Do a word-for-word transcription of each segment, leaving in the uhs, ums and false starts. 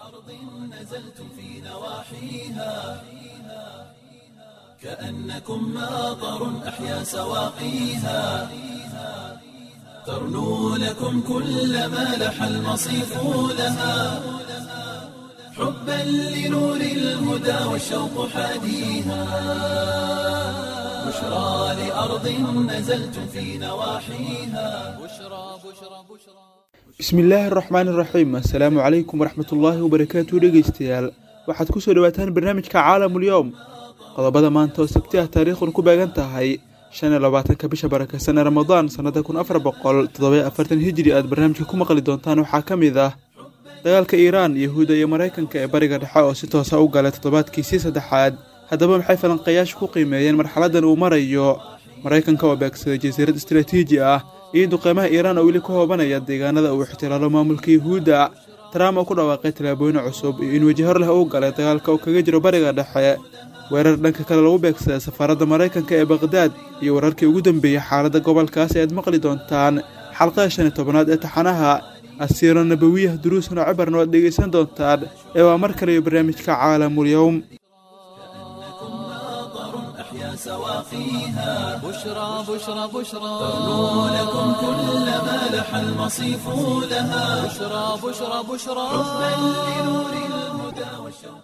أرض نزلتم في نواحيها كأنكم ماطر أحيا سواقيها ترنو لكم كل ما لح المصيف لها حبا لنور الهدى والشوق حاديها بشرى لأرض نزلتم في نواحيها بشرى بشرى بشرى بسم الله الرحمن الرحيم السلام عليكم ورحمة الله وبركاته dhegeystayaal waxaad ku soo dhawaataan barnaamijka caalamul yawm qodobada maanta oo sabtiga taariikhdu ku beegan tahay shan iyo labaatanka bisha barakeysan ee Ramadaan sanada kun afar boqol toddoba iyo afartan hijri aad barnaamijka ku maqli doontaan waxaa kamid ah dagaalka Iiraan Yahuuda iyo Mareykanka ee bariga dhexe oo si toos ah u galay toddobaadkii saddexaad haddaba maxay falanqayaashu ku qiimeeyeen marxaladan uu marayo Mareykanka oo beegsaday jasiirad istiraatiiji ah iyo duqeymaha Iiraan oo weli ku hoobanaya deegaanada uu ixtiraalo maamulka Yahuuda Trump oo ku dhawaaqay talaabooyin cusub iyo in wajahar leh uu galay dagaalka oo kaga jiro bariga dhexe weerar dhanka kale lagu beegsaday safaaradda Mareykanka ee Baghdad iyo wararkii ugu dambeeyay xaaladda gobolkaas ee aad maqli doontaan xalqada shan iyo tobnaad ee taxanaha asiira nabawiyah duruusna cibarna oo dhegeysan doontaan ee waa mar kale barnaamijka caalamul yawm سواقيها بشرى بشرى بشرى ترنو لكم كل ما لح المصيف لها بشرى بشرى بشرى حبا لنور الهدى والشوق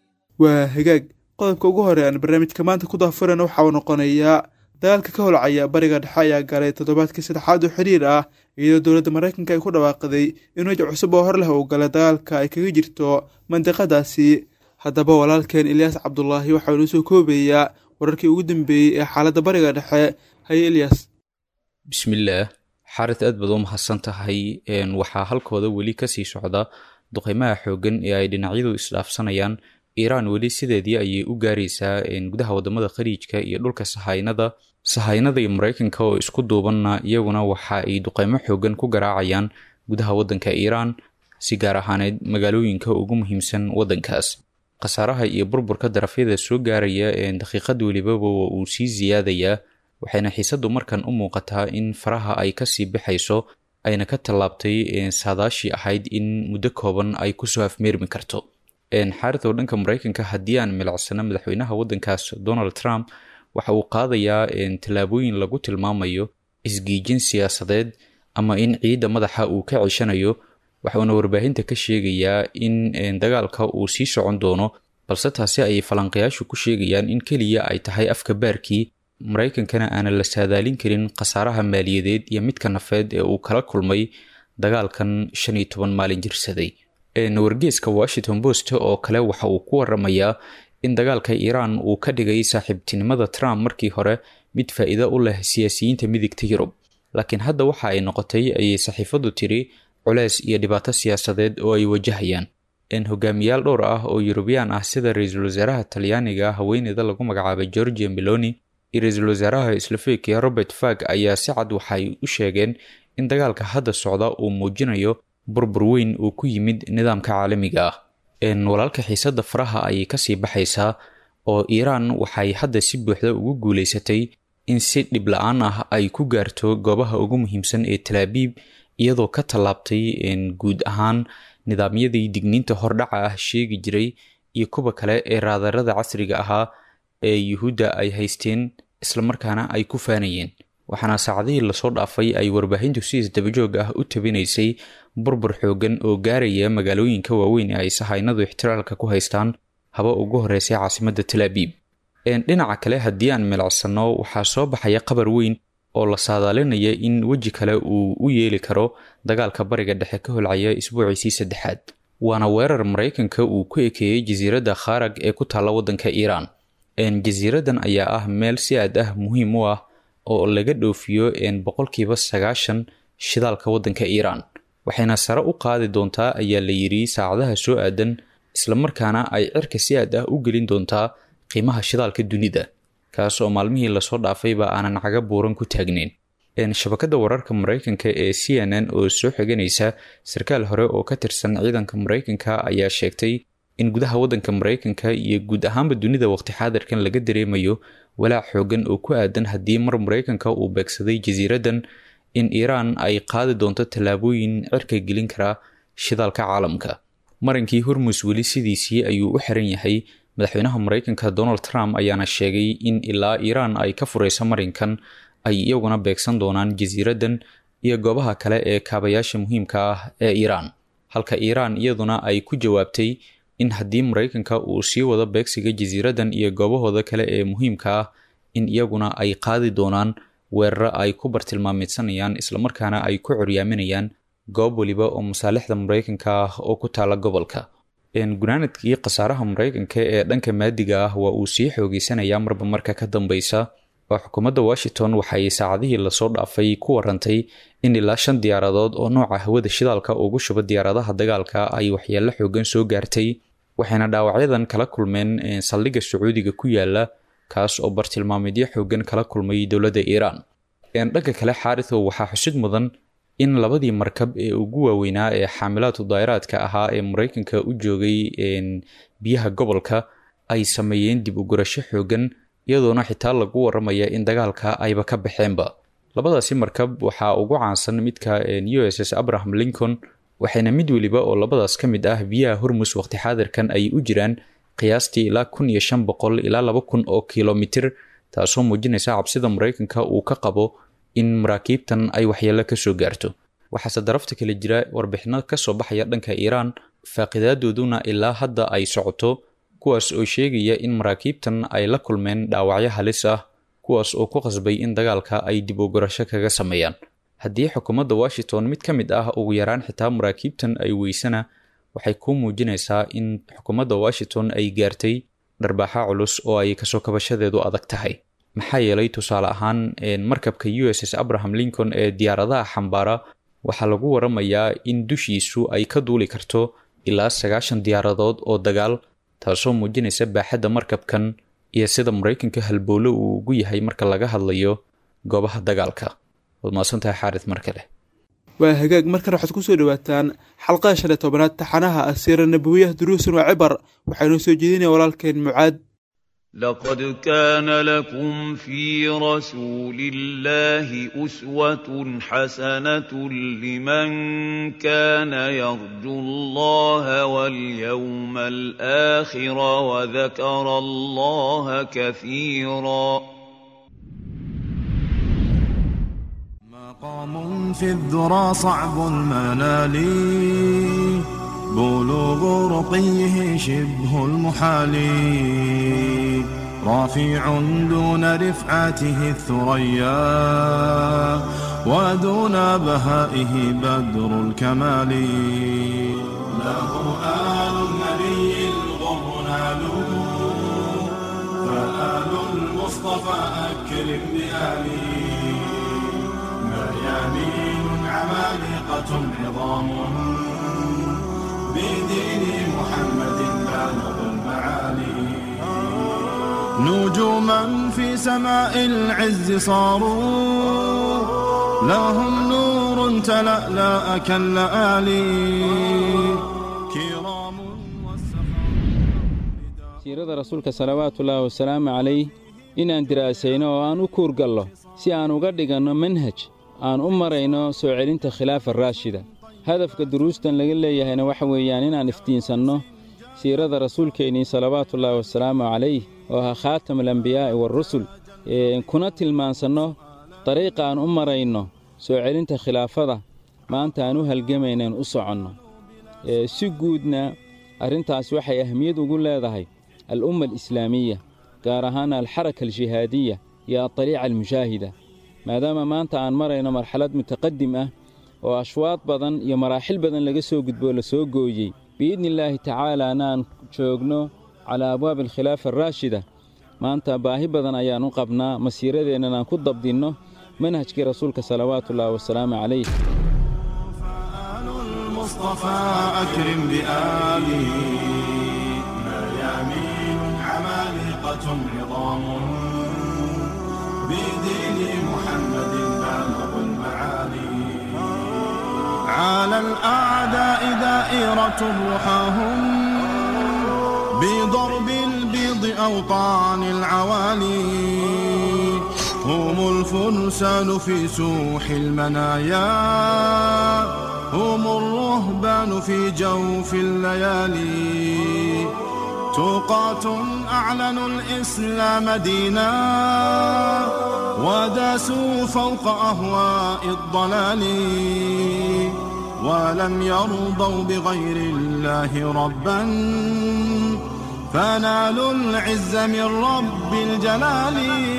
وهجاج qodobka ugu hore aan barnaamijka maanta ku daafurana waxa uu noqonayaa dagaalka ka holcaya bariga dhexe ayaa galay toddobaadkii saddexaad oo xiriir ah iyadoo dowladda Mareykanka ay ku dhawaaqday in wajah cusub oo hor leh uu galay dagaalka ay kaga jirto mandiqadaasi haddaba walaalkeen Ilyas Cabdullaahi waxa uu soo koobayaa wararkii ugu dambeeyay ee xaaladda bariga dhexe hay Ilyas bismillaah xarid aad baad u mahadsan tahay een waxa halkooda weli ka sii socda duqeymaha xoogan ee ay dhinacyadu isdhaafsanayaan Iiraan weli sideedii ayay u gaaraysaa in gudaha wadamada khariijka iyo dhulka sahaynada sahaynada iyo Mareykanka oo isku duubanna iyaguna waxa ay duqeymo xoogan ku garaacayaan gudaha wadanka Iiraan si gaar ahaaneed magaalooyinka ugu muhiimsan wadankaas qasaaraha iyo burburka darafyada soo gaaraya ee daqiiqad waliba uu sii ziyaadaya waxayna xiisadu markan u muuqataa in faraha ay ka sii bixayso ayna ka talaabtay saadaashi ahayd in muddo kooban ay ku soo afmeermi karto een xaaladda dhanka Mareykanka haddii aan milicsana madaxweynaha wadankaas Donald Trump waxa uu qaadayaa in talaabooyin lagu tilmaamayo isgiijin siyaasadeed ama in ciidda madaxa uu ka cishanayo waxaana warbaahinta ka sheegayaa in dagaalka uu sii socon doono balse taasi ay falanqayaashu ku sheegayaan in kaliya ay tahay afka baarkii Mareykankana aan la saadaalin karin qasaaraha maaliyadeed iyo midka nafeed ee uu kala kulmay dagaalkan shan iyo toban maalin jirsaday ee wargeyska Washington Post oo kale waxa uu ku waramayaa in dagaalka Iiraan uu ka dhigay saaxiibtinimada Trump markii hore mid faa'iido u leh siyaasiyiinta midigta Yurub laakiin hadda waxa ay noqotay ay saxiifadu tiri culays iyo dhibaato siyaasadeed oo ay wajahayaan in hogaamiyaal dhowr ah oo Yurubyaan ah sida ra'iisul wasaaraha Talyaaniga haweeneyda lagu magacaabay Giorgia Meloni iyo ra'iisul wasaaraha Slovakia Robert Fico ayaa si cad waxay u sheegeen in dagaalka hadda socda uu muujinayo burbur weyn oo ku yimid nidaamka caalamiga ah in walaalka xiisada faraha ay ka sii baxaysaa oo Iiraan waxay hadda si buuxda ugu guuleysatay in si dhib la'aan ah ay ku gaarto goobaha ugu muhiimsan ee Tel Aviv iyadoo ka talaabtay in guud ahaan nidaamyadii digniinta hordhaca ah sheegi jiray iyo kuba kale ee raadarada casriga ahaa ee Yahuuda ay haysteen isla markaana ay ku faanayeen waxaana saacadihii la soo dhaafay ay warbaahintu si isdabajoog ah u tabinaysay burbur xoogan oo gaaraya magaalooyinka waaweyn ee ay sahaynadu ixtiraalka ku haystaan haba ugu horeysay caasimadda Tel Aviv een dhinaca kale haddii aan milicsano waxaa soo baxaya qabar weyn oo la saadaalinaya in waji kale uu u yeeli karo dagaalka bariga dhexe ka holcaya isbuuciisii saddexaad waana weerar Mareykanka uu ku ekeeyay jasiiradda Kharag ee ku taala wadanka Iiraan een jasiiradan ayaa ah meel si aad ah muhiim u ah oo laga dhoofiyo in boqolkiiba sagaashan shidaalka wadanka Iiraan waxayna sare u qaadi doontaa ayaa la yiri saacadaha soo aadan isla markaana ay cirka si aad ah u gelin doontaa qiimaha shidaalka dunida kaas oo maalmihii la soo dhaafay ba aanan caga buuran ku taagneyn in shabakada wararka Mareykanka ee C N N oo soo xiganaysa sarkaal hore oo ka tirsan ciidanka Mareykanka ayaa sheegtay in gudaha wadanka Mareykanka iyo guud ahaanba dunida waqti xaadirkan laga dareemayo walaac xoogan oo ku aadan haddii mar Mareykanka uu beegsaday jasiiradan in Iiraan ay qaadi doonto talaabooyin cirka gelin kara shidaalka caalamka marinkii hormus weli sidiisii ayuu u xiran yahay. madaxweynaha maraykanka Donald Trump ayaana sheegay in ilaa Iiraan ay ka furayso marinkan ay iyaguna beegsan doonaan jasiiradan iyo goobaha kale ee kaabayaasha muhiimka ah ee Iiraan, halka Iiraan iyaduna ay ku jawaabtay in haddii maraykanka uu sii wado beegsiga jasiiradan iyo goobahooda kale ee muhiimka ah in iyaguna ay qaadi doonaan weeraro ay ku bartilmaameedsanayaan islamarkaana ay ku curyaaminayaan goob waliba oo masaalixda maraykanka ah oo ku taala gobolka. gunaanadkii khasaaraha maraykanka ee dhanka maadiga ah waa uu sii xoogeysanayaa marba marka ka dambeysa, oo xukuumadda Washington waxay saacadihii lasoo dhaafay ku warantay in ilaa shan diyaaradood oo nooca hawada shidaalka ugu shuba diyaaradaha dagaalka ay waxyeello xoogan soo gaartay, waxayna dhaawacyadan kala kulmeen saldhigga Sacuudiga ku yaala kaas oo bartilmaameedyo xoogan kala kulmay dowladda Iiraan. dhanka kale Xaaritho waxaa xusid mudan in labadii markab ee ugu waaweynaa ee xaamilaadka daayiraadka ahaa ee maraykanka u joogay biyaha gobolka ay sameeyeen dib u gurasho xoogan, iyadoona xitaa lagu waramaya in dagaalka ayba ka baxeenba. labadaasi markab waxaa ugu caansan midka U S S Abraham Lincoln, waxayna mid waliba oo labadaas ka mid ah biyaha Hormuz waqti xaadirkan ay u jiraan qiyaastii ilaa kun iyo shan boqol ilaa laba kun oo kiiloomitir, taasoo muujinaysa cabsida maraykanka uu ka qabo in maraakiibtan ay waxyeello ka soo gaarto. waxaase darafta kale jira warbixino ka soo baxaya dhanka Iiraan, faaqidaaddooduna ilaa hadda ay socoto, kuwaas oo sheegaya in maraakiibtan ay la kulmeen dhaawacyo halis ah, kuwaas oo ku qasbay in dagaalka ay dib u gurasho kaga sameeyaan. haddii xukuumadda Washington mid ka mid ah ugu yaraan xitaa maraakiibtan ay weysana, waxay ku muujinaysaa in xukuumadda Washington ay gaartay dharbaaxa culus oo ay kasoo kabashadeedu adag tahay. maxaa yeelay tusaale ahaan markabka U S S Abraham Lincoln ee diyaaradaha xambaara waxaa lagu waramayaa in dushiisu ay ka duuli karto ilaa sagaashan diyaaradood oo dagaal, taasoo muujinaysa baaxadda markabkan iyo sida maraykanka halbowlo uu ugu yahay marka laga hadlayo goobaha dagaalka. waad mahadsantahay Xaaris mar kale. waa hagaag markan waxaad ku soo dhawaataan xalqada shan iyo tobanaad taxanaha asiira nabawiyah duruusun waa cibar, waxaynu soo jeedinaya walaalkeen Mucaad. لقد كان لكم في رسول الله أسوة حسنة لمن كان يرجو الله واليوم الآخر وذكر الله كثيرا. مقام في الذرى صعب المنال، بلوغ رقيه شبه المحال، رافع دون رفعته الثريا، ودون بهائه بدر الكمال. له آل النبي الغر نالوا، فآل المصطفى أكرم بآله، مريانين عمالقة عظام، بدين محمد بالغ المعالي. نجوما في سماء العز صاروا، لهم نور تلألأ كاللآلي، كرام siirada rasuulka salawaatullaahi wasalaamu calayh inaan diraasayno oo aan u kuurgallo si aan uga dhiganno manhaj aan u marayno soo celinta khilaafa raashida. hadafka duruustan laga leeyahayna waxa weeyaan inaan iftiinsanno siirada rasuulkeennii salawaatullaahi wasalaamu calayh oo ahaa khaatam alambiyaa'i waarusul, kuna tilmaansanno dariiqa aan u marayno soo celinta khilaafada maanta aan u halgamaynaen u soconno. si guudna arrintaas waxay ahmiyad ugu leedahay al'umma alislaamiya, gaar ahaan alxaraka aljihaadiya iyo adariica almushaahida, maadaama maanta aan marayno marxalad mutaqadim ah oo ashwaad badan iyo maraaxil badan laga soo gudboo la soo gooyey. biidni illaahi tacaalaana aan joogno calaa abwaabi alkhilaafa araashida. maanta baahi badan ayaan u qabnaa masiiradeennan aan ku dabdinno manhajkii rasuulka salawaatullaahi wasalaamu calayh. على الأعداء دائرة رحاهم، بضرب البيض أوطان العوالي، هم الفرسان في سوح المنايا، هم الرهبان في جوف الليالي توقات أعلنوا الإسلام دينا وداسوا فوق أهواء الضلال ولم يرضوا بغير الله ربا فنالوا العز من رب الجلال.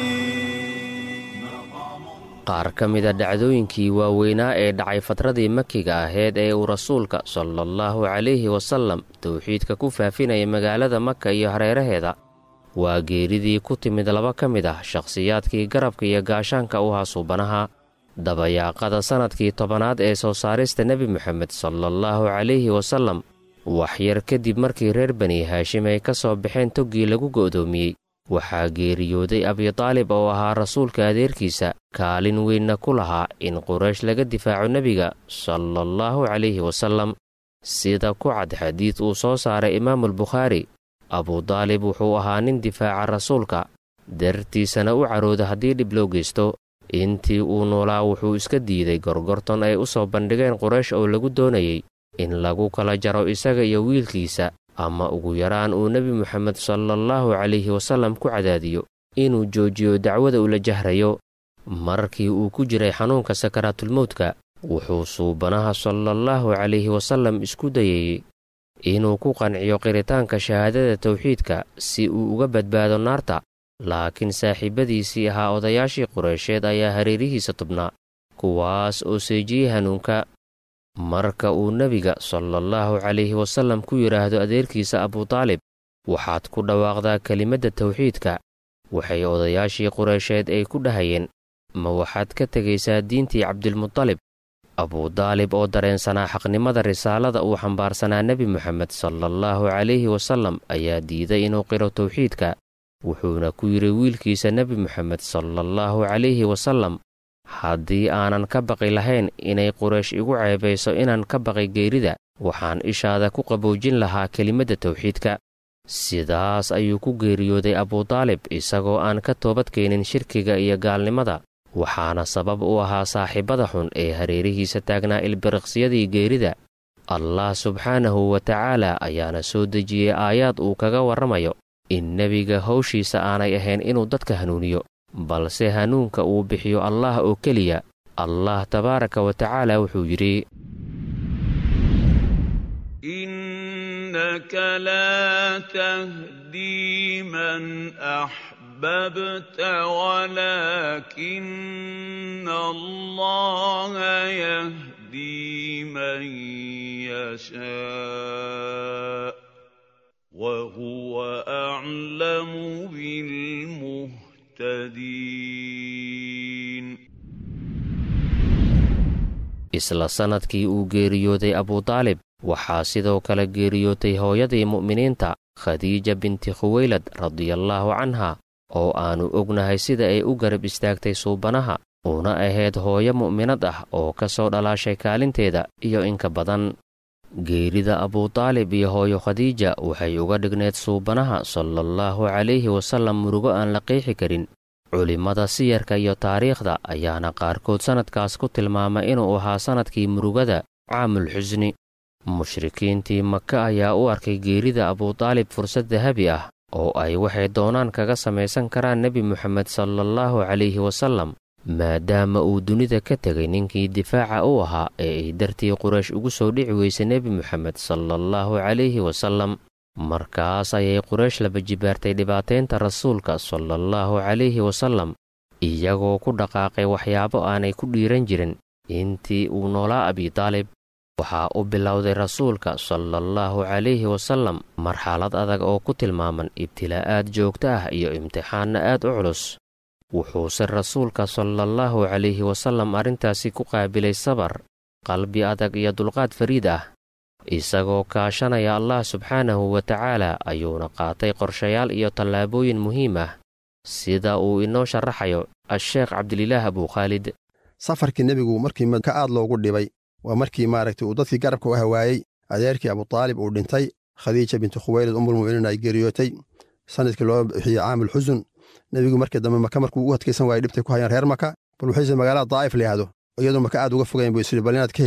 qaar ka mida dhacdooyinkii waaweynaa ee dhacay fatradii makiga ahayd ee uu rasuulka sallallahu calayhi wasallam towxiidka ku faafinaya magaalada maka iyo hareeraheeda waa geeridii ku timid laba ka mid ah shakhsiyaadkii garabka iyo gaashaanka u ahaa suubanaha dabayaaqada sannadkii tobanaad ee soo saarista nebi moxamed sallallahu calayhi wasallam waxyar kadib markii reer bani haashim ay ka soo baxeen toggii lagu go'doomiyey waxaa geeriyooday abitaalib oo ahaa rasuulka adeerkiisa kaalin weynna ku lahaa in quraysh laga difaaco nebiga sallallahu calayhi wasallam sida ku cad xadiid uu soo saaray imaamulbukhaari abutaalib wuxuu ahaa nin difaaca rasuulka dartiisana u carooda haddii dhib loo geysto intii uu noolaa wuxuu iska diiday gorgorton ay u soo bandhigeen quraysh oo lagu doonayey in lagu kala jaro isaga iyo wiilkiisa ama ugu yaraan uu nebi moxamed sallallahu calayhi wasallam ku cadaadiyo inuu joojiyo dacwada ula jahrayo markii uu ku jiray xanuunka sakaraatulmowdka wuxuu suubanaha sallallahu calayhi wasallam isku dayayey inuu ku qanciyo qiritaanka shahaadada tawxiidka si uu uga badbaado naarta laakiin saaxiibadiisii ahaa odayaashii qureysheed ayaa hareerihiisa tubnaa kuwaas oo seejiyey hanuunka marka uu nebiga sallallahu calayhi wasallam ku yidhaahdo adeerkiisa abutaalib waxaad ku dhawaaqdaa kelimadda tawxiidka waxay odayaashii qureysheed ay ku dhahayeen ma waxaad ka tegaysaa diintii cabdilmutalib abutaalib oo dareensanaa xaqnimada risaalada uu xambaarsanaa nebi moxamed sallallahu calayhi wasallam ayaa diiday inuu qiro tawxiidka wuxuuna ku yidhi wiilkiisa nebi moxamed sallallahu calayhi wasallam haddii aanan ka baqi lahayn inay quraysh igu ceebayso inaan ka baqi geerida waxaan ishaada ku qaboojin lahaa kelimadda tawxiidka sidaas ayuu ku geeriyooday abutaalib isagoo aan ka toobadkeenin shirkiga iyo gaalnimada waxaana sabab u ahaa saaxiibada xun ee hareerihiisa taagnaa ilbiriqsiyadii geerida allah subxaanahu wa tacaala ayaana soo dejiyey aayaad uu kaga warramayo in nebiga hawshiisa aanay ahayn inuu dadka hanuuniyo balse hanuunka uu bixiyo allah oo keliya allah tabaaraka wa tacaala wuxuu yidhi innaka laa tahdii man axbabta walaakinna allaha yahdii man yashaa وهو أعلم بالمهتدين. isla sannadkii uu geeriyooday abutaalib waxaa sidoo kale geeriyootay hooyadii mu'miniinta khadiija binti khuwaylad radiyallaahu canha oo aannu ognahay sida ay u garab istaagtay suubanaha una ahayd hooyo mu'minad ah oo ka soo dhalaashay kaalinteeda iyo inka badan geerida abutaalib iyo hooyo khadiija waxay uga dhigneed suubanaha sallallahu calayhi wasallam murugo aan la qeexi karin culimmada siyarka iyo taariikhda ayaana qaarkood sannadkaas ku tilmaama inuu ahaa sannadkii murugada caamul xusni mushrikiintii maka ayaa u arkay geerida abutaalib fursad dahabi ah oo ay waxay doonaan kaga samaysan karaan nebi moxamed sallallahu calayhi wasallam maadaama uu dunida ka tegay ninkii difaaca u ahaa ee ay dartii quraysh ugu soo dhici weysay nebi moxamed sallallahu calayhi wasallam markaas ayay quraysh laba jibaartay dhibaataynta rasuulka sallallahu calayhi wasallam iyagoo ku dhaqaaqay waxyaabo aanay ku dhiiran jirin intii uu noolaa abitaalib waxaa u bilowday rasuulka sallallahu calayhi wasallam marxalad adag oo ku tilmaaman ibtilaa'aad joogto ah iyo imtixaanna aad u culus wuxuuse rasuulka sallallahu calayhi wasallam arrintaasi ku qaabilay sabar qalbi adag iyo dulqaad fariid ah isagoo kaashanaya allah subxaanahu wa tacaala ayuuna qaatay qorshayaal iyo tallaabooyin muhiim ah sida uu inoo sharaxayo asheekh cabdililaah abukhaalid safarkii nebigu markii maka aad loogu dhibay waa markii maaragtay uu dadkii garabka u hawaayey adeerkii abutaalib uu dhintay khadiija bintu khuwaylid ummulmu'miniin ay geeriyootay sanadkii loo bixiyey caamul xusun nebigu markii dambe maka markuu ugu adkaysan waayey dhibtay ku hayaan reer maka bal waxayse magaalada daa'if la yidhaahdo iyadoo maka aad uga fogayn buu isiri bal inaad ka heshid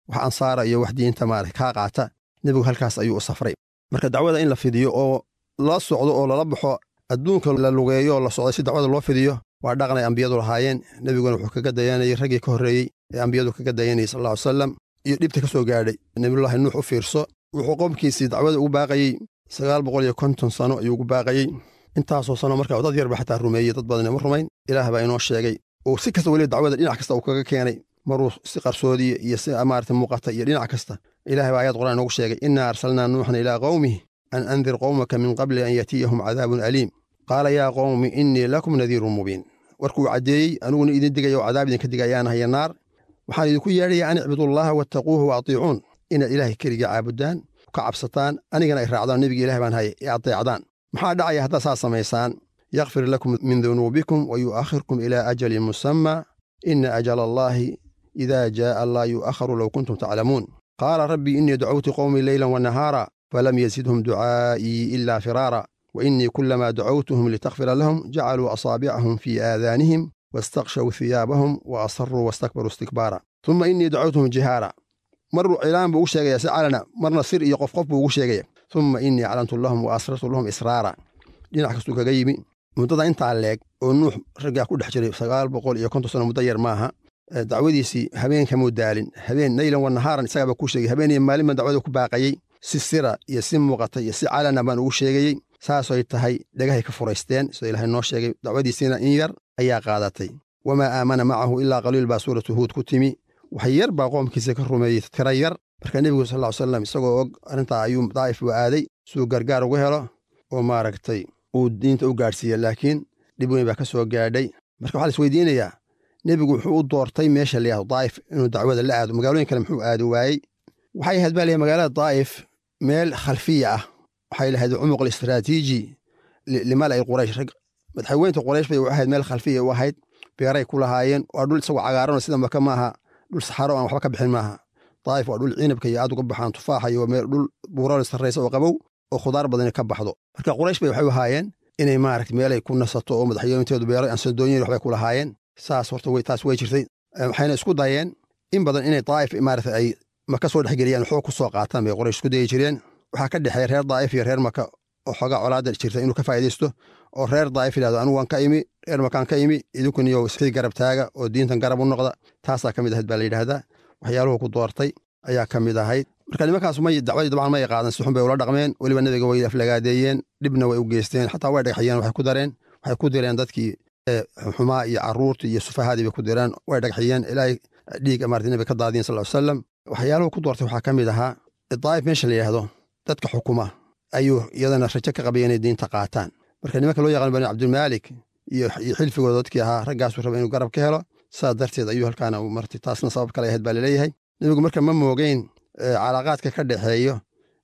wax ansaara iyo wax diinta maarata kaa qaata nebigu halkaas ayuu u safray marka dacwada in la fidiyo oo la socdo oo lala baxo adduunka la lugeeyo oo la socday si dacwada loo fidiyo waa dhaqanay ambiyadu lahaayeen nebiguna wuxuu kaga dayanayay raggii ka horreeyey ee ambiyadu kaga dayanayay sal alla ly salam iyo dhibta ka soo gaadhay nebiyullaahi nuux u fiirso wuxuu qoomkiisii dacwada ugu baaqayey sagaal boqol iyo konton sano ayuu ugu baaqayey intaasoo sano marka dad yarba xataa rumeeyey dad badan ma rumayn ilaah baa inoo sheegay oo si kasta weliba dacwada dhinac kasta uu kaga keenay maruu si qarsoodiya iyo si maarata muuqata iyo dhinac kasta ilahay baa ayad qur'aan inoogu sheegay innaa arsalnaa nuuxan ilaa qawmih an andir qowmaka min qabli an yatiyahum cadaabun aliim qaala yaa qowmi innii lakum nadiirun mubiin warkuu caddeeyey aniguna idin digaya oo cadaab idinka digay ayaan haya naar waxaan idinku yeedhayaa an icbudullaaha wattaquuhu wa atiicuun inaad ilaahay keliga caabudaan ka cabsataan anigana ay raacdaan nebiga ilahay baan haya ee adeecdaan maxaa dhacaya haddaad saas samaysaan yakfir lakum min dunuubikum wa yu'akhirkum ilaa ajalin musamma ina ajala allaahi idaa jaa'a laa yu'akharu low kuntum taclamuun qaala rabbii innii dacawtu qowmii leylan wanahaara falam yazidhum ducaa'ii ilaa firaara wa innii kullamaa dacawtuhum litakfira lahum jacaluu asaabicahum fii aadaanihim wastakshaw hiyaabahum wa asarruu wastakbaruu istikbaara tumma innii dacawtuhum jihaara maruu cilaan buu ugu sheegaya si calana marna sir iyo qof qof buu ugu sheegaya tumma innii aclantu lahum wa asrartu lahum israara dhinac kastuu kaga yimi muddada intaa leeg oo nuux raggaa ku dhex jiray sagaal boqol iyo konton sano muddo yar maaha dacwadiisii habeenkamuu daalin habeen naylan wa nahaaran isagaaba kuu sheegay habeen iyo maalin baan dacwada ku baaqayey si sira iyo si muuqata iyo si calana baan ugu sheegayey saasoy tahay dhagahay ka furaysteen sidoo ilaahay noo sheegay dacwadiisiina in yar ayaa qaadatay wamaa aamana macahu ilaa qaliil baa suuratu huud ku timi wax yar baa qoomkiisa ka rumeeyey tira yar marka nebigu sal ly slam isagoo og arrintaa ayuu daa'if u aaday siduu gargaar ugu helo oo maaragtay uu diinta u gaadhsiiya laakiin dhib weyn baa ka soo gaadhay marka waxaa la isweydiinayaa nebigu wuxuu u doortay meesha la yahdo daa'if inuu dacwada la aado magaalooyin kale muxuu aadi waayey waxay ahayd baa layahay magaalada daa'if meel khalfiya ah waxay lahayd cumuq alistraatiiji limala'i quraysh rag madaxweynta quraysh bay u ahayd meel khalfiya u ahayd beeray ku lahaayeen waa dhul isagoo cagaaranoo sida maka maaha dhul saxaro aan waxba ka bixin maaha daa'if waa dhul cinabka iyo aad uga baxaan tufaaxa iyo meel dhul buurale sarraysa oo qabow oo khudaar badani ka baxdo marka quraysh bay waxay u ahaayeen inay maaragta meelay ku nasato oo madaxweynteedu beeray aan sadooyin waxbay ku lahaayeen saas horta way taas way jirtay waxayna isku dayeen in badan inay daa'if maaragta ay maka soo dhexgeliyaan xoog ku soo qaataan bay quraysh isku dayi jireen waxaa ka dhexeeya reer daa'if iyo reer maka oo xoogaa colaada jirta inuu ka faa'iidaysto oo reer daa'if yidhahdo anigu waan ka imi reer makaan ka imi idinkun iyo isxii garab taaga oo diintan garab u noqda taasaa ka mid ahayd baa la yidhaahdaa waxyaaluhu ku doortay ayaa ka mid ahayd marka nimankaas may dacwadii dabcan may qaadan si xun bay ula dhaqmeen weliba nebiga way aflagaadeeyeen dhibna way u geysteen xataa way dhagxiyeen waxay ku dareen waxay ku direen dadkii xumaa iyo carruurtii iyo sufahadii bay ku direen way dhagxiyeen ilaahay dhiig maarata nebiga ka daadiyen sal ly salam waxyaaluhu ku doortay waxaa ka mid ahaa daa'if meesha la yidhaahdo dadka xukuma ayuu iyadana rajo ka qabaya inay diinta qaataan marka nimanka loo yaqaan bani cabdilmaalik iyo xilfigooda dadkii ahaa raggaasuu raba inuu garab ka helo saas darteed ayuu halkaana martay taasna sabab kale ahayd baa laleeyahay nebigu marka ma moogeyn calaaqaadka ka dhexeeyo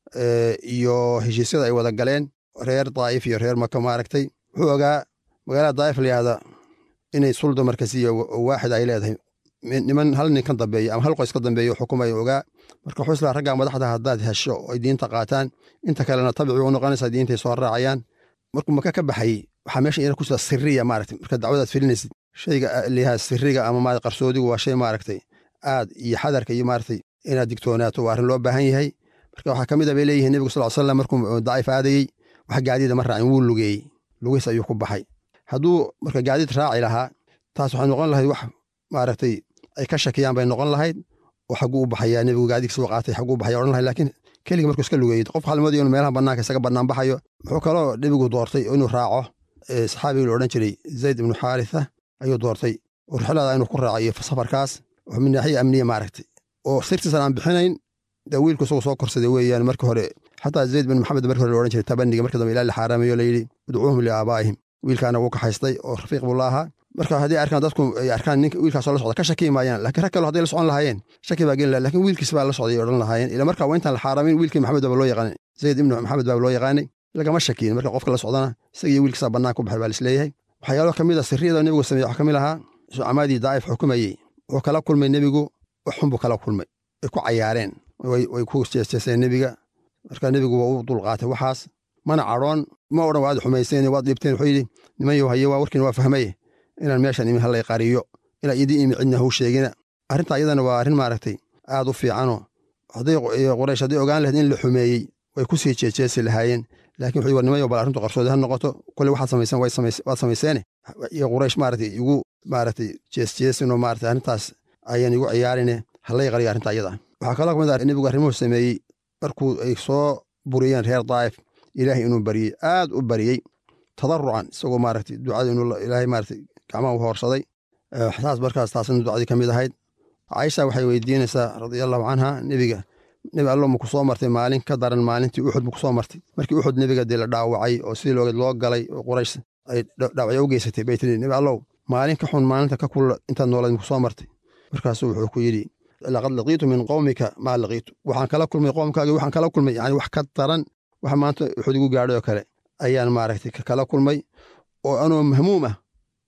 iyo heshiisyada ay wada galeen reer daa'if iyo reer maka maaragtay wuxuu ogaa magaalada daa'if layahda inay sulda markasiya waaxid ay leedahay niman hal nin ka dambeeyo ama hal qoys ka dambeeyo xukumay ogaa marka wuxuu islaa raggaa madaxda haddaad hesho oo ay diinta qaataan inta kalena tabici u noqonaysaa diintay soo raacayaan markuu maka ka baxayey waxaa meesha ina ku jira siriya maaragtay marka dacwadaad filinaysid shayga liyaha siriga ama maarata qarsoodigu waa shay maaragtay aad iyo xadarka iyo maaragtay inaad digtoonaato waa arrin loo baahan yahay marka waxaa ka mid a bay leeyihiin nebigu sal slam markuu daa'if aadayey wax gaadiida ma raacin wuu lugeeyey lugiis ayuu ku baxay hadduu marka gaadiid raaci lahaa taas waxay noqon lahayd wax maaragtay ay ka shakiyaan bay noqon lahayd oo xagguu u baxayaa nebigu gaadiidka soo qaatay xagguu u baxaya odhan lahayd laakiin keligii markuu iska lugeeyey qof halmoodii inuu meelaha bannaanka isaga bannaan baxayo wuxuu kaloo nebigu doortay inuu raaco saxaabigii la odhan jiray zayd ibnu xaaritha ayuu doortay oo rixlada inuu ku raacayo safarkaas oo min naaxiya amniya maaragtay oo sirtiisan aan bixinayn dee wiilku isagu soo korsaday weeyaan marka hore xataa zayd bin maxamed markii hore la odhan jiray tabaniga markii dambe ilaa la xaaraamayo la yidhi udcuuhum liaabaa'ihim wiilkaana wuu kaxaystay oo rafiiq buu la ahaa marka haddii arkaan dadku ay arkaan ninka wiilkaasoo la socda ka shaki maayaan laakiin rag kaloo hadday la socon lahaayeen shaki baa geli laha lakin wiilkiis baa la socday odhan lahaayeen ila marka waa intaan la xaaraamin wiilkii maxamed baaba loo yaqaanay zayd ibnu maxamed baaba loo yaqaanay lagama shakiin marka qofka la socdana isaga iyo wiilkiisaa bannaan ku baxay baa lisleeyahay waxyaaloo ka mid a sirriyada nebigu sameeye waxaa ka mid ahaa sucamadii daa'if xukumayey wuxuu kala kulmay nebigu wax xun buu kala kulmay way ku cayaareen way ku jeesjeeseen nebiga marka nebigu waa u dulqaatay waxaas mana cadhoon ma odhan waad xumayseen waad dhibteen wuxuu yidhi nimanyow haye waa warkiina waa fahmaye inaan meeshan imi hallay qariyo inaa idii imi cidna hau sheegina arrintaa iyadana waa arrin maaragtay aad u fiicanoo hadday quraysh hadday ogaan lahayd in la xumeeyey way ku sii jeejeesi lahaayeen laakiin wuxuu warnimayo bal arrintu qarsoodi ha noqoto kule waxaad samayseen waad samayseene iyo quraysh maaragtay igu maaragtay jeesjeesinoo maaragtay arrintaas ayaan igu ciyaarine halay qariya arrinta iyada waxaa kaloo kamid ah nebigu arrimuhu sameeyey markuu ay soo buriyeen reer daa'if ilaahay inuu bariyey aad u bariyey tadarucan isagoo maaragtay ducada inuu ilaahay maaragtay gacmaha u hoorsaday taas markaas taasna ducadii ka mid ahayd caisha waxay weydiinaysaa radiallahu canha nebiga nebi allo maku soo martay maalin ka daran maalintii uxud maku soo martay markii uxud nebiga dee la dhaawacay oo sidii loogeed loo galay oo quraysh ay dhaawacyo u geysatay bay tiri nebi allow maalin ka xun maalinta ka kulla intaad noolayd maku soo martay markaasuu wuxuu ku yidhi laqad laqiitu min qowmika maa laqiitu waxaan kala kulmay qoomkaagii waxaan kala kulmay yani wax ka daran waxa maanta uxud igu gaadhay oo kale ayaan maaragtay kala kulmay oo anoo mahmuum ah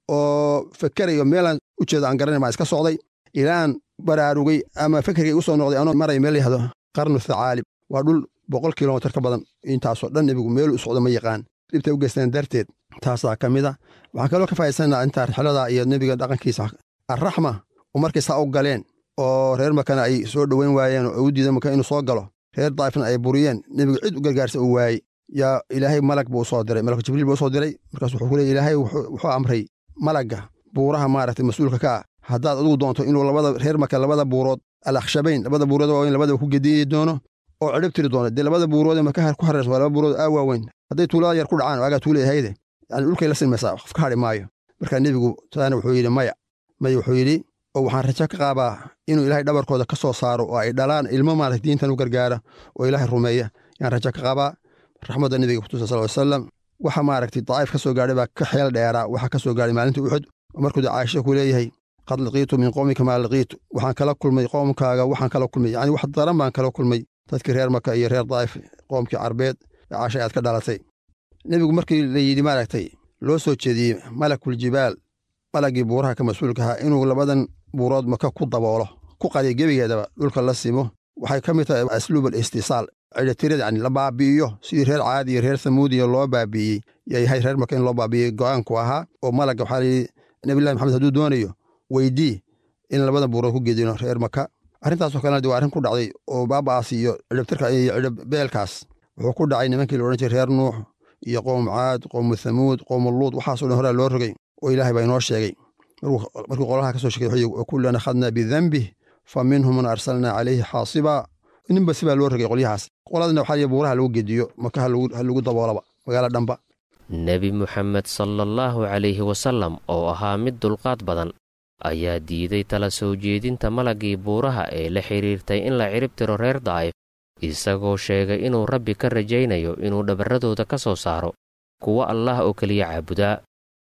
oo fakerayo meelaan u jeedo aan garanay maa iska socday ilaan baraarugay ama fekerkay u soo noqday anoo maray meel yahdo qarnu thacaalib waa dhul boqol kilomitir ka badan intaasoo dhan nebigu meelu u socdo ma yaqaan dhibtay u geysteen darteed taasaa ka mid a waxaan kaloo ka faa'iidsanaa intaa rixladaa iyo nebiga dhaqankiisa arraxma oo markay saa u galeen oo reer makana ay soo dhoweyn waayeen oo u diidan maka inuu soo galo reer daa'ifna ay buriyeen nebigu cid u gargaarsa uu waayey yaa ilaahay malag buu usoo diray malak jibriil buu usoo diray markaas wuxuu ku leeyay ilaahay wuxuu amray malagga buuraha maaragtay mas-uulka ka ah haddaad adigu doonto inuu labada reer maka labada buurood alakhshabayn labada buurood waaweyn labadaba ku gediyi doono oo cidhib tiri doono dee labada buuroodee maka ku hareersan waa laba buurood aa waaweyn hadday tuulada yar ku dhacaan oo agaa tuulayahayde yani dhulkay la sinmaysaa qof ka hadhi maayo markaa nebigu taana wuxuu yidhi maya maya wuxuu yidhi oo waxaan rajo ka qaabaa inuu ilaahay dhabarkooda ka soo saaro oo ay dhalaan ilmo maaragtay diintan u gargaara oo ilaahay rumeeya yaan rajo ka qabaa raxmadda nebiga kutusa sal ly salam waxa maaragtay daa'if ka soo gaadhay baa ka xeel dheeraa waxa ka soo gaadhay maalintii uxud oo markuu dee caasha ku leeyahay qad laqiitu min qowmika maa laqiitu waxaan kala kulmay qoomkaaga waxaan kala kulmay yacni wax daran baan kala kulmay dadkii reer maka iyo reer daa'if qoomkii carbeed ee caashay aad ka dhalatay nebigu markii la yidhi maaragtay loo soo jeediyey malakul-jibaal malaggii buuraha ka mas-uulka ahaa inuu labadan buurood maka ku daboolo ku qadiyo gebigeedaba dhulka la simo waxay ka mid tahay asluub alistisaal cidhitirada yani la baabi'iyo sidii reer caadi iyo reer samuudiya loo baabi'iyey yayahay reer maka in loo baabi'iyey go'aanku ahaa oo malagga waxaa layidhi nebillahi maxamed hadduu doonayo weydii in labada buurood ku gedino reer maka arrintaasoo kalena de waa arrin ku dhacday oo baaba'aas iyo cidhibtirka iyo cidhibbeelkaas wuxuu ku dhacay nimankii la odhan jiray reer nuux iyo qowm caad qowmu thamuud qowmuluud waxaasoo dhan horaa loo rogay oo ilaahay baa inoo sheegay markuu qolaha ka soo sheegay wa kullan akhadnaa bidambih fa minhum man arsalnaa calayhi xaasibaa ninba sibaa loo rogay qolyahaas qoladana waxaa buuraha lagu gediyo maka ha lagu daboolaba magaalo dhanba nebi muxamed sala allahu calayhi wasallam oo ahaa mid dulqaad badan ayaa diiday tala soo jeedinta malaggii buuraha ee la xidhiirtay in la cirib tiro reer daa'if isagoo sheegay inuu rabbi ka rajaynayo inuu dhabarradooda ka soo saaro kuwa allaah oo keliya caabudaa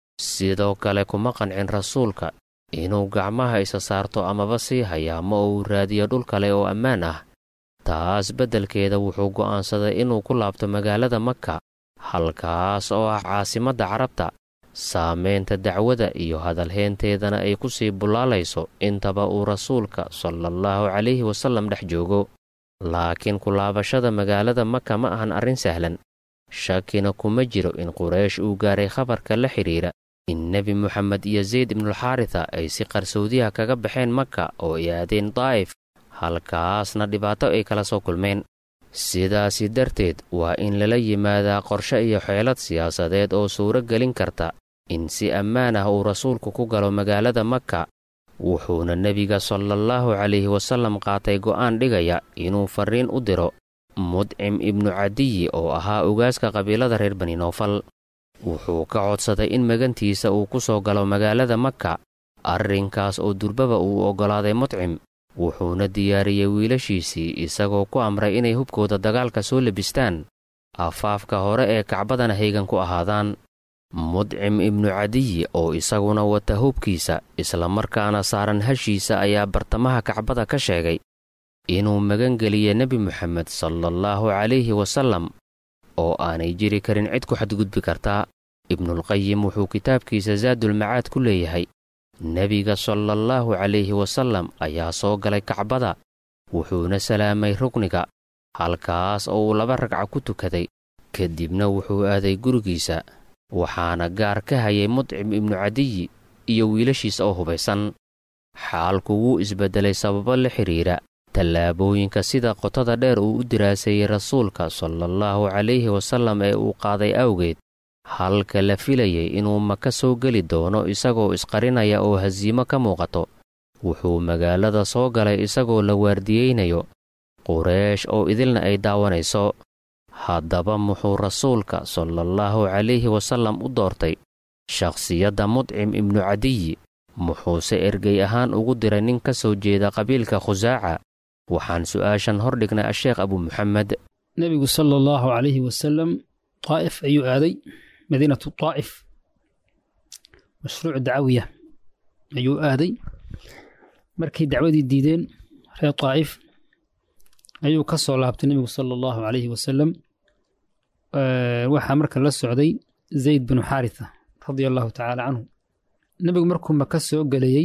sidoo kale kuma qancin rasuulka inuu gacmaha isa saarto amaba sii hayaamo oo uu raadiyo dhul kale oo ammaan ah taas beddelkeeda wuxuu go'aansaday inuu ku laabto magaalada maka halkaas oo ah caasimadda carabta saamaynta dacwada iyo hadalheynteedana ay ku sii bullaalayso intaba uu rasuulka sallallahu calayhi wasallam dhex joogo laakiin ku laabashada magaalada maka ma ahan arrin sahlan shakina kuma jiro in quraysh uu gaaray khabarka la xidhiira in nebi moxamed iyo zayd ibnulxaarita ay si qarsoodiha kaga baxeen maka oo ay aadeen daa'if halkaasna dhibaato ay kala soo kulmeen sidaasi darteed waa in lala yimaadaa qorshe iyo xeelad siyaasadeed oo suuro gelin karta in si ammaan ah uu rasuulku ku galo magaalada maka wuxuuna nebiga sallallahu calayhi wasallam qaatay go'aan dhigaya inuu farriin u diro mudcim ibnu cadiyi oo ahaa ugaaska qabiilada reer bani noofal wuxuu ka codsaday in magantiisa uu ku soo galo magaalada maka arrinkaas oo durbaba uu oggolaaday mudcim wuxuuna diyaariyey wiilashiisii isagoo ku amray inay hubkooda dagaalka soo lebistaan afaafka hore ee kacbadana haygan ku ahaadaan mudcim ibnu cadiyi oo isaguna wata hubkiisa islamarkaana saaran hashiisa ayaa bartamaha kacbada ka sheegay inuu magangeliya nebi moxamed sallallahu calayhi wasallam oo aanay jiri karin cid ku xadgudbi kartaa ibnulqayim wuxuu kitaabkiisa zaadulmacaad ku leeyahay nebiga sallallahu calayhi wasallam ayaa soo galay kacbada wuxuuna salaamay rukniga halkaas oo uu laba ragca ku tukaday kadibna wuxuu aaday gurigiisa waxaana gaar ka hayay mudcim ibnu cadiyi iyo wiilashiisa oo hubaysan xaalku wuu isbeddelay sababo la xidhiira tallaabooyinka sida qotada dheer uu u diraaseeyey rasuulka sallallahu calayhi wasallam ee uu qaaday awgeed halka la filayay inuu maka soo geli doono isagoo isqarinaya oo hasiimo ka muuqato wuxuu magaalada soo galay isagoo la waardiyeynayo qureesh oo idilna ay daawanayso. haddaba muxuu rasuulka sallallahu calayhi wasallam u doortay shakhsiyadda mudcim ibnu cadiyi, muxuuse ergey ahaan ugu diray nin ka soo jeeda qabiilka khusaaca? waxaan su'aashan hor dhignay asheekh abu muxamed. nebigu sala allahu calayhi wasalam taa'if ayuu aaday, madiinatu taa'if, mashruuc dacawiya ayuu aaday. markay dacwadii diideen reer taa'if ayuu ka soo laabtay nebigu sala allahu calayhi wasalam. waxaa marka la socday zayd binu xaaritha radia allahu tacaala canhu. nebigu markuu maka soo gelayey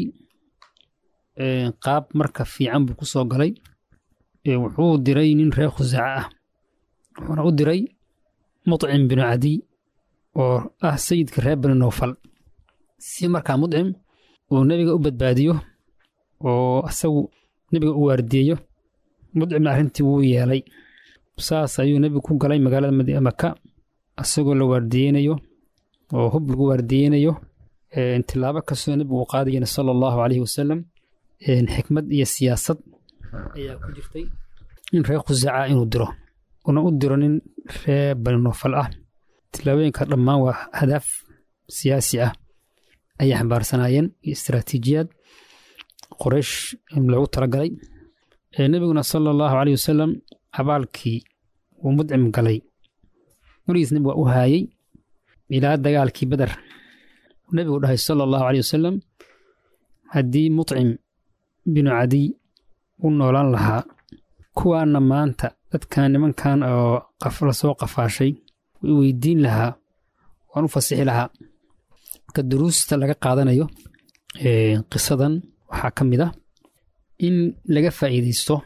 qaab marka fiican buu ku soo galay. wuxuu diray nin reer khusaaca ah, wuxuuna u diray mudcim binu cadiy oo ah sayidka reer bani nowfal, si markaa mudcim uu nebiga u badbaadiyo oo asagu nebiga u waardiyeyo. mudcimna arrintii wuu yeelay. saas ayuu nebigu ku galay magaalada maka asagoo la waardiyeynayo oo hub lagu waardiyeynayo. tilaabo kastoo nebigu uu qaadayana sala allahu calayhi wasalam xikmad iyo siyaasad ayaa ku jirtay in reer khusaaca inuu diro, una u diro nin reer bani nowfal ah. tilaabooyinka dhammaan waa hadaaf siyaasi ah ayay xambaarsanaayeen iyo istaraatiijiyaad qoraysh loogu talagalay. nebiguna sala allahu calayhi wasalam abaalkii uu mudcim galay weligiis nebigu waa u haayey ilaa dagaalkii beder. nebigu dhahay sala allahu calayhi wasalam, haddii mudcim binu cadiy u noolaan lahaa, kuwaanna maanta dadkan nimankan oo la soo qafaashay way weydiin lahaa, waan u fasixi lahaa. marka duruusta laga qaadanayo qisadan waxaa ka mid ah in laga faa'iidaysto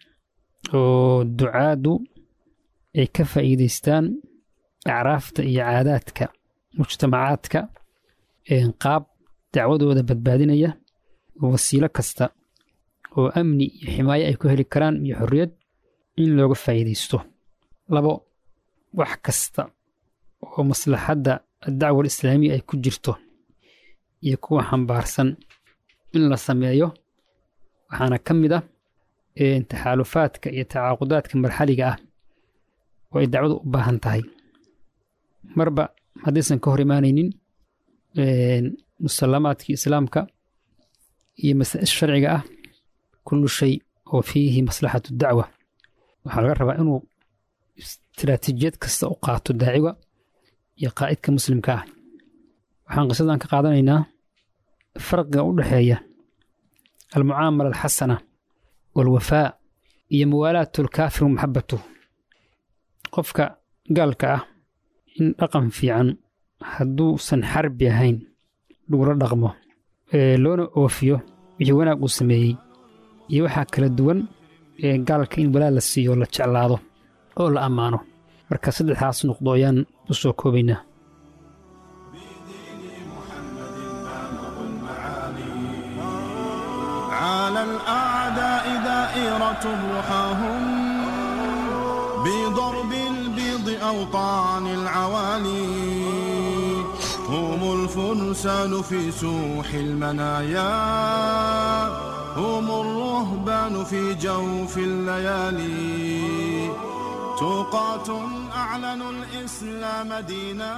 oo ducaadu ay ka faa'iidaystaan acraafta iyo caadaadka mujtamacaadka qaab dacwadooda badbaadinaya, wasiilo kasta oo amni iyo ximaayo ay ku heli karaan iyo xorriyad in looga faa'iidaysto. labo, wax kasta oo maslaxadda dacwa alislaamiya ay ku jirto iyo kuwa xambaarsan in la sameeyo, waxaana ka mid ah taxaalufaadka iyo tacaaqudaadka marxaliga ah oo ay dacwadu u baahan tahay. marba haddaysan ka hor imaanaynin musallamaadkii islaamka iyo masaa'il sharciga ah, kullu shay oo fiihi maslaxatu dacwa waxaa laga rabaa inuu istiraatiijiyad kasta u qaato daaciga iyo qaa'idka muslimka ah. waxaan qisadan ka qaadanaynaa farqiga u dhexeeya almucaamala alxasana waalwafaa iyo muwaalaatu alkaafir wa maxabbatuh. qofka gaalka ah in dhaqan fiican hadduusan xarbi ahayn lagula dhaqmo loona oofiyo wixii wanaag uu sameeyey, iyo waxaa kala duwan gaalka in walaa la siiyo la jeclaado oo la ammaano. marka saddexdaas noqdo ayaan u soo koobaynaa. على الأعداء دائرة رحاهم بضرب البيض أوطان العوالي، هم الفرسان في سوح المنايا، هم الرهبان في جوف الليالي، توقات أعلنوا الإسلام دينا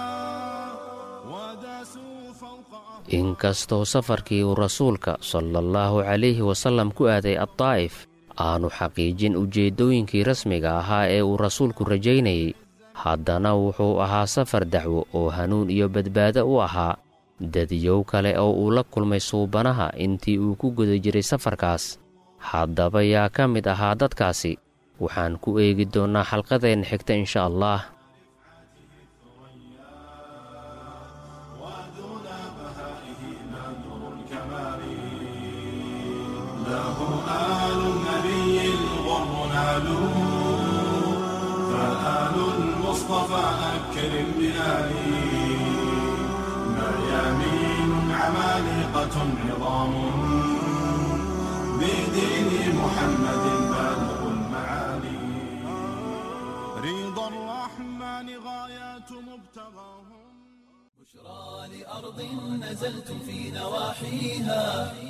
وداسوا فوق. inkastoo safarkii uu rasuulka sala allahu calayhi wasallam ku aaday addaa'if aanu xaqiijin ujeeddooyinkii rasmiga ahaa ee uu rasuulku rajaynayey, haddana wuxuu ahaa safar dacwo oo hanuun iyo badbaado u ahaa dadyow kale oo uu la kulmay suubanaha intii uu ku guda jiray safarkaas. haddaba yaa ka mid ahaa dadkaasi? waxaan ku eegi doonnaa xalqadeenna xigta insha allah. فآل المصطفى أكرم بآلي، ميامين عمالقة عظام بدين محمد بالغ المعالي رضا الرحمن غايات مبتغاهم بشرى لأرض نزلتم في نواحيها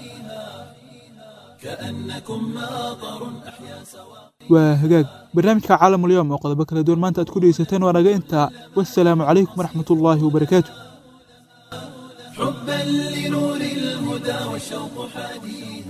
كأنكم ماطر أحيا سواقيها waa hagaag barnaamijka caalamul yawm oo qodobo kala duwan maanta aad ku dhegeysateen waa naga intaa wassalaamu calaykum waraxmatullaahi wabarakaatu حبا لنور الهدى والشوق حديث